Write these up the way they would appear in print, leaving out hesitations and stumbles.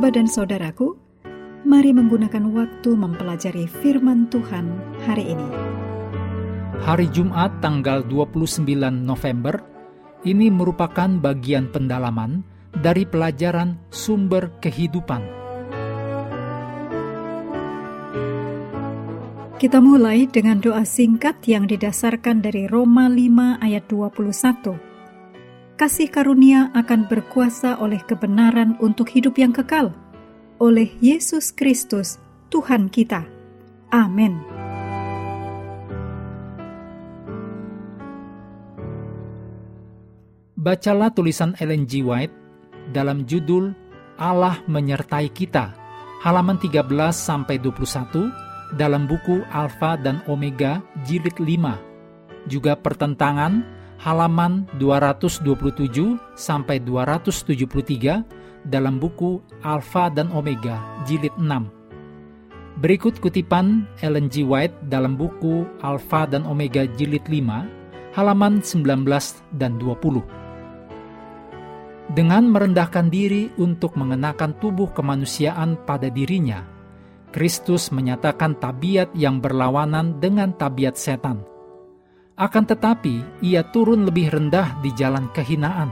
Sahabat dan saudaraku, mari menggunakan waktu mempelajari firman Tuhan hari ini. Hari Jumat tanggal 29 November, ini merupakan bagian pendalaman dari pelajaran sumber kehidupan. Kita mulai dengan doa singkat yang didasarkan dari Roma 5 ayat 21. Kasih karunia akan berkuasa oleh kebenaran untuk hidup yang kekal, oleh Yesus Kristus, Tuhan kita. Amin. Bacalah tulisan Ellen G. White dalam judul Allah Menyertai Kita, halaman 13-21 dalam buku Alfa dan Omega jilid 5. Juga pertentangan halaman 227-273 dalam buku Alfa dan Omega jilid 6. Berikut kutipan Ellen G. White dalam buku Alfa dan Omega jilid 5, halaman 19 dan 20. Dengan merendahkan diri untuk mengenakan tubuh kemanusiaan pada dirinya, Kristus menyatakan tabiat yang berlawanan dengan tabiat setan. Akan tetapi, ia turun lebih rendah di jalan kehinaan.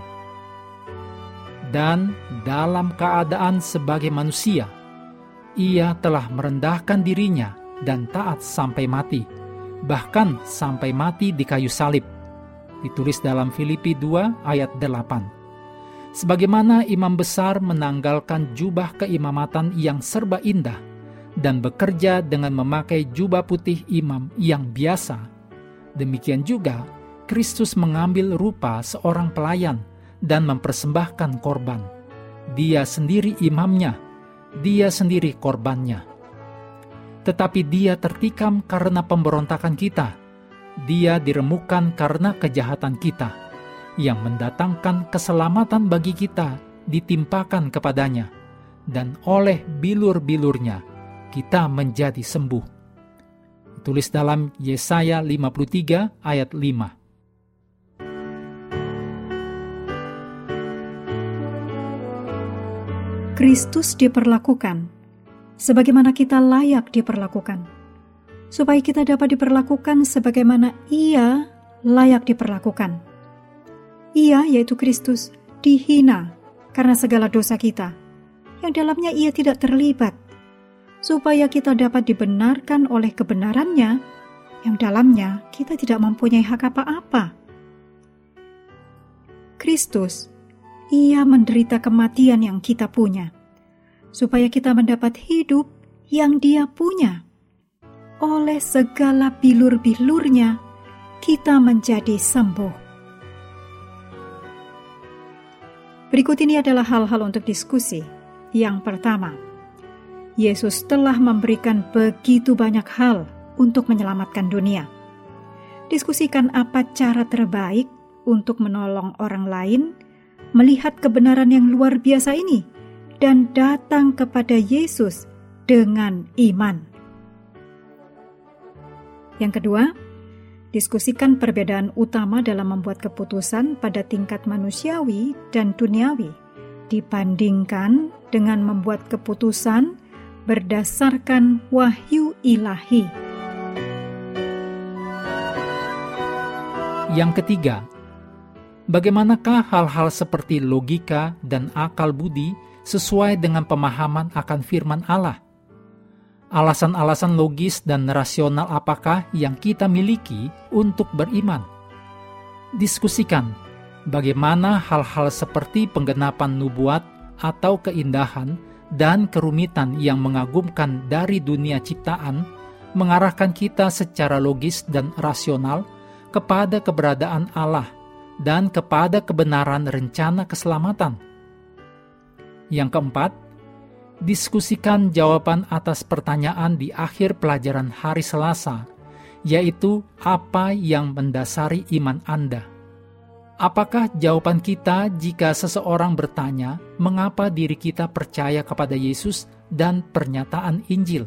Dan dalam keadaan sebagai manusia, ia telah merendahkan dirinya dan taat sampai mati, bahkan sampai mati di kayu salib. Ditulis dalam Filipi 2 ayat 8. Sebagaimana imam besar menanggalkan jubah keimamatan yang serba indah dan bekerja dengan memakai jubah putih imam yang biasa, demikian juga Kristus mengambil rupa seorang pelayan dan mempersembahkan korban. Dia sendiri imamnya, dia sendiri korbannya. Tetapi dia tertikam karena pemberontakan kita, dia diremukkan karena kejahatan kita. Yang mendatangkan keselamatan bagi kita ditimpakan kepadanya, dan oleh bilur-bilurnya kita menjadi sembuh. Tulis dalam Yesaya 53 ayat 5. Kristus diperlakukan sebagaimana kita layak diperlakukan, supaya kita dapat diperlakukan sebagaimana Ia layak diperlakukan. Ia, yaitu Kristus, dihina karena segala dosa kita, yang dalamnya Ia tidak terlibat, supaya kita dapat dibenarkan oleh kebenarannya, yang dalamnya kita tidak mempunyai hak apa-apa. Kristus, Ia menderita kematian yang kita punya, supaya kita mendapat hidup yang Dia punya. Oleh segala bilur-bilurnya, kita menjadi sembuh. Berikut ini adalah hal-hal untuk diskusi. Yang pertama, Yesus telah memberikan begitu banyak hal untuk menyelamatkan dunia. Diskusikan apa cara terbaik untuk menolong orang lain melihat kebenaran yang luar biasa ini dan datang kepada Yesus dengan iman. Yang kedua, diskusikan perbedaan utama dalam membuat keputusan pada tingkat manusiawi dan duniawi dibandingkan dengan membuat keputusan berdasarkan wahyu ilahi. Yang ketiga, bagaimanakah hal-hal seperti logika dan akal budi sesuai dengan pemahaman akan firman Allah? Alasan-alasan logis dan rasional apakah yang kita miliki untuk beriman? Diskusikan bagaimana hal-hal seperti penggenapan nubuat atau keindahan dan kerumitan yang mengagumkan dari dunia ciptaan mengarahkan kita secara logis dan rasional kepada keberadaan Allah dan kepada kebenaran rencana keselamatan. Yang keempat, diskusikan jawaban atas pertanyaan di akhir pelajaran hari Selasa, yaitu apa yang mendasari iman Anda. Apakah jawaban kita jika seseorang bertanya mengapa diri kita percaya kepada Yesus dan pernyataan Injil?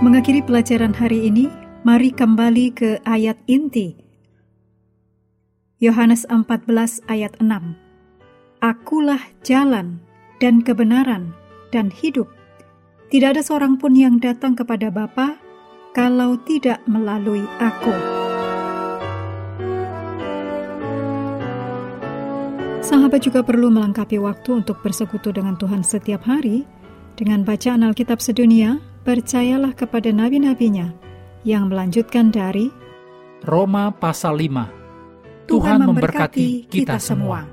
Mengakhiri pelajaran hari ini, mari kembali ke ayat inti. Yohanes 14 ayat 6. Akulah jalan dan kebenaran dan hidup. Tidak ada seorang pun yang datang kepada Bapa kalau tidak melalui aku. Sahabat juga perlu melengkapi waktu untuk bersekutu dengan Tuhan setiap hari dengan bacaan Alkitab sedunia. Percayalah kepada nabi-nabinya yang melanjutkan dari Roma pasal 5. Tuhan memberkati kita semua.